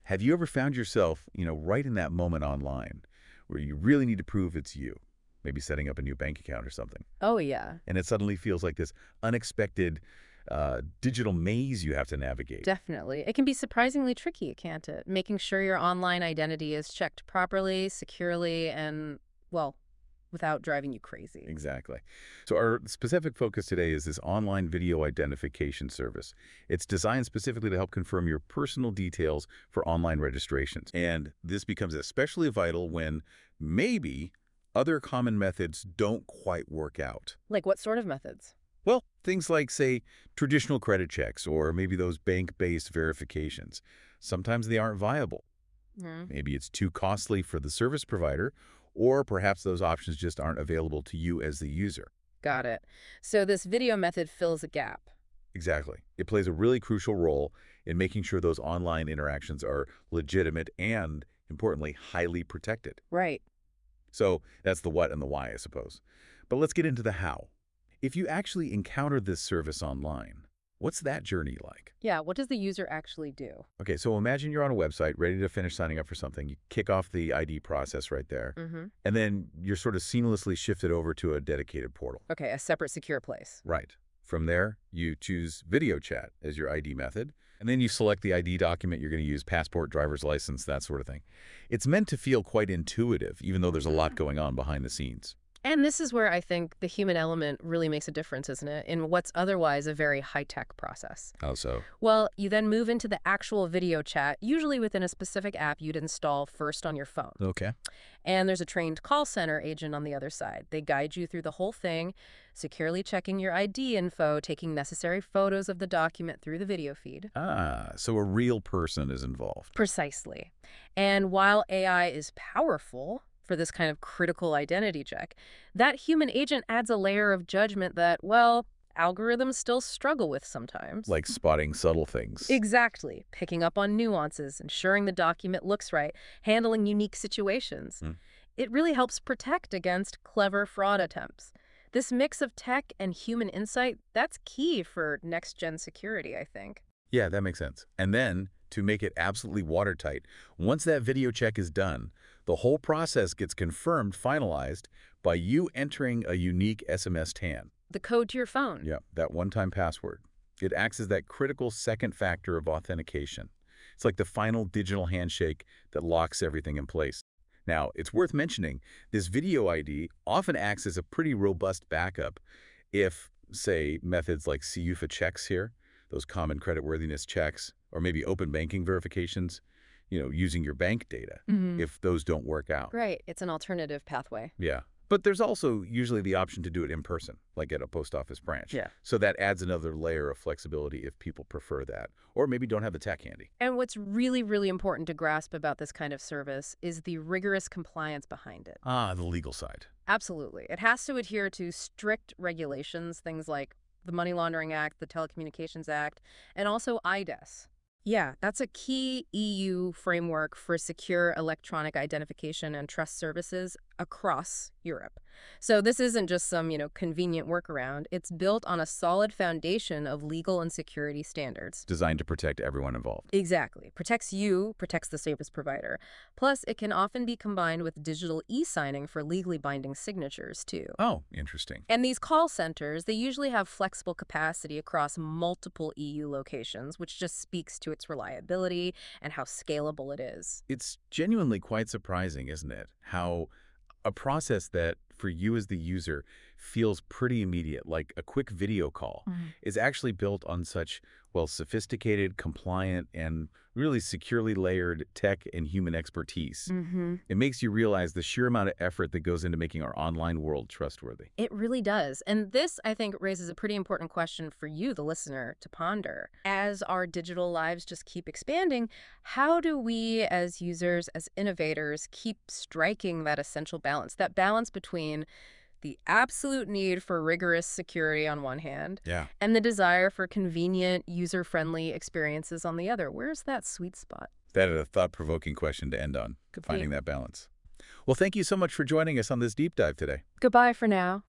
Have you ever found yourself, right in that moment online where you really need to prove it's you? Maybe setting up a new bank account or something. Oh, yeah, And it suddenly feels like this unexpected digital maze you have to navigate. definitely. It can be surprisingly tricky, can't it? Making sure your online identity is checked properly, securely, and, well, without driving you crazy. Exactly. So our specific focus today is this online video identification service. It's designed specifically to help confirm your personal details for online registrations. And this becomes especially vital when maybe other common methods don't quite work out. Like what sort of methods? Well, things like, say, traditional credit checks or maybe those bank-based verifications. Sometimes they aren't viable. Hmm. Maybe it's too costly for the service provider, or perhaps those options just aren't available to you as the user. Got it. So this video method fills a gap. Exactly. It plays a really crucial role in making sure those online interactions are legitimate and, importantly, highly protected. Right. So that's the what and the why, I suppose. But let's get into the how. If you actually encounter this service online, what's that journey like? Yeah, what does the user actually do? Okay, so imagine you're on a website ready to finish signing up for something. You kick off the ID process right there, Mm-hmm. and then you're sort of seamlessly shifted over to a dedicated portal. Okay, a separate secure place. Right. From there, you choose video chat as your ID method, and then you select the ID document you're going to use, passport, driver's license, that sort of thing. It's meant to feel quite intuitive, even though there's a lot going on behind the scenes. And this is where I think the human element really makes a difference, isn't it? In what's otherwise a very high-tech process. How so? Well, you then move into the actual video chat, usually within a specific app you'd install first on your phone. Okay. And there's a trained call center agent on the other side. They guide you through the whole thing, securely checking your ID info, taking necessary photos of the document through the video feed. Ah, so a real person is involved. Precisely. And while AI is powerful for this kind of critical identity check, that human agent adds a layer of judgment that, well, algorithms still struggle with sometimes. Like spotting subtle things. Exactly. Picking up on nuances, ensuring the document looks right, handling unique situations. Hmm. It really helps protect against clever fraud attempts. This mix of tech and human insight, that's key for next-gen security, I think. Yeah, that makes sense. And then, to make it absolutely watertight, once that video check is done, the whole process gets confirmed, finalized, by you entering a unique SMS TAN. The code to your phone. Yeah, that one-time password. It acts as that critical second factor of authentication. It's like the final digital handshake that locks everything in place. Now, it's worth mentioning, this video ID often acts as a pretty robust backup if, say, methods like CUFA checks here, those common creditworthiness checks, or maybe open banking verifications, using your bank data, Mhm. if those don't work out. Right. It's an alternative pathway. Yeah. But there's also usually the option to do it in person, like at a post office branch. Yeah. So that adds another layer of flexibility if people prefer that, or maybe don't have the tech handy. And what's really, really important to grasp about this kind of service is the rigorous compliance behind it. Ah, the legal side. Absolutely. It has to adhere to strict regulations, things like the Money Laundering Act, the Telecommunications Act, and also IDES. Yeah, that's a key EU framework for secure electronic identification and trust services across Europe. So this isn't just some, convenient workaround. It's built on a solid foundation of legal and security standards. Designed to protect everyone involved. Exactly. Protects you, protects the service provider. Plus, it can often be combined with digital e-signing for legally binding signatures, too. Oh, interesting. And these call centers, they usually have flexible capacity across multiple EU locations, which just speaks to its reliability and how scalable it is. It's genuinely quite surprising, isn't it? How a process that, for you as the user, feels pretty immediate, like a quick video call, is actually built on such, sophisticated, compliant, and really securely layered tech and human expertise. Mm-hmm. It makes you realize the sheer amount of effort that goes into making our online world trustworthy. It really does. And this, I think, raises a pretty important question for you, the listener, to ponder. As our digital lives just keep expanding, how do we as users, as innovators, keep striking that essential balance, that balance between the absolute need for rigorous security on one hand Yeah. and the desire for convenient, user-friendly experiences on the other? Where's that sweet spot? That is a thought-provoking question to end on, Could finding be. that balance. Well, thank you so much for joining us on this deep dive today. Goodbye for now.